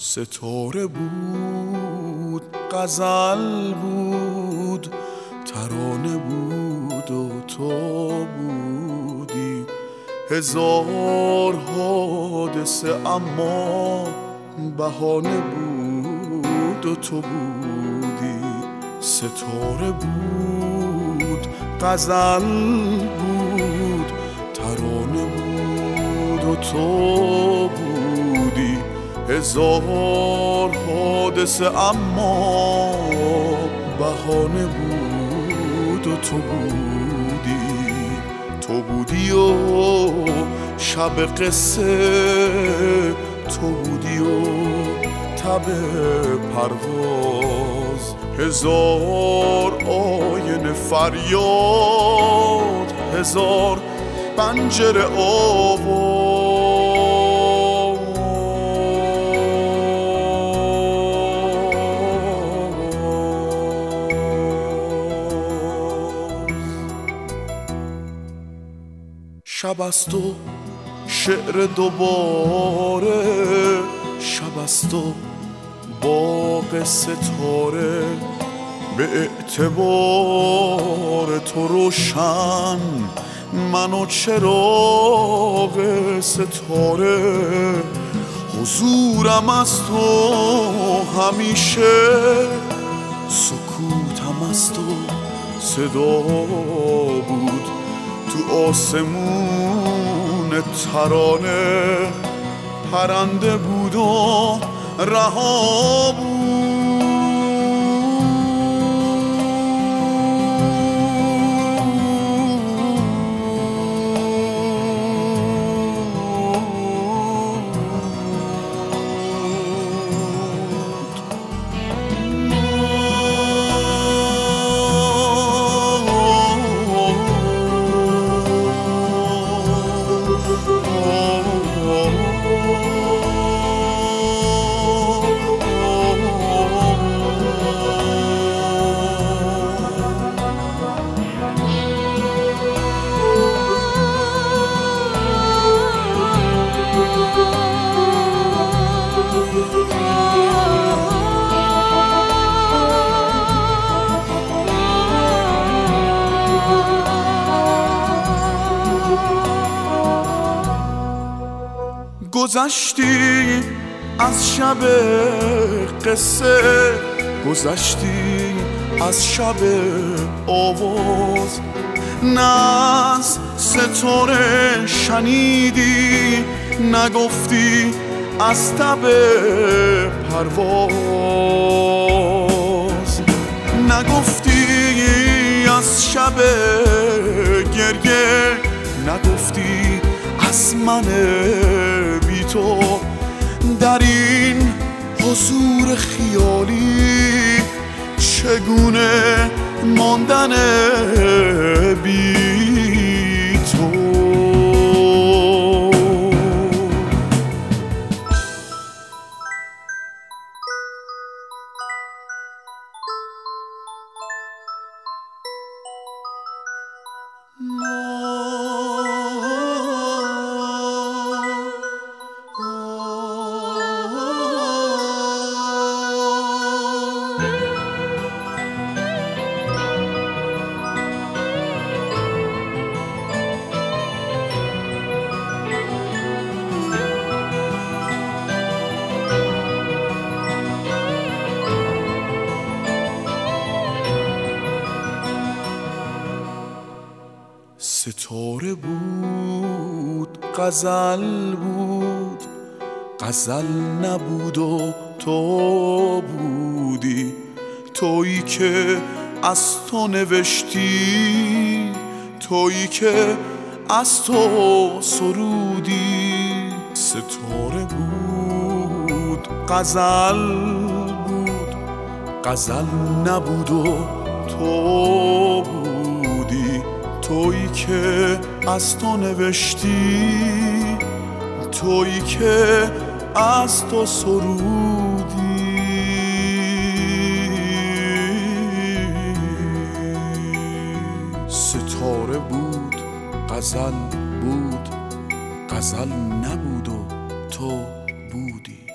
ستاره بود، غزل بود، ترانه بود و تو بودی. هزار حادثه اما بهانه بود و تو بودی. ستاره بود، غزل بود، ترانه بود و تو بودی. هزار حادثه اما بهانه بود و تو بودی. تو بودی و شب قصه، تو بودی و تب پرواز. هزار آینه فریاد، هزار پنجره آواز. شب است و شعر دوباره، شب است و باغ ستاره. به اعتبار تو روشن من و چراغ ستاره. حضورم از تو همیشه، سکوتم از تو صدا بود. تو آسمون ترانه پرنده بود و رها بود. گذشتی از شب قصه، گذشتی از شب آواز. نه از ستاره شنیدی، نگفتی از تب پرواز. نگفتی از شب گریه، نگفتی از من بی تو. در این حضور خیالی چگونه ماندن بی تو. ستاره بود، غزل بود، غزل نبود و تو بودی. تویی که از تو نوشتی، تویی که از تو سرودی. ستاره بود، غزل بود، غزل نبود و تو بودی. تویی که از تو نوشتی، تویی که از تو سرودی. ستاره بود، غزل بود، غزل نبود و تو بودی.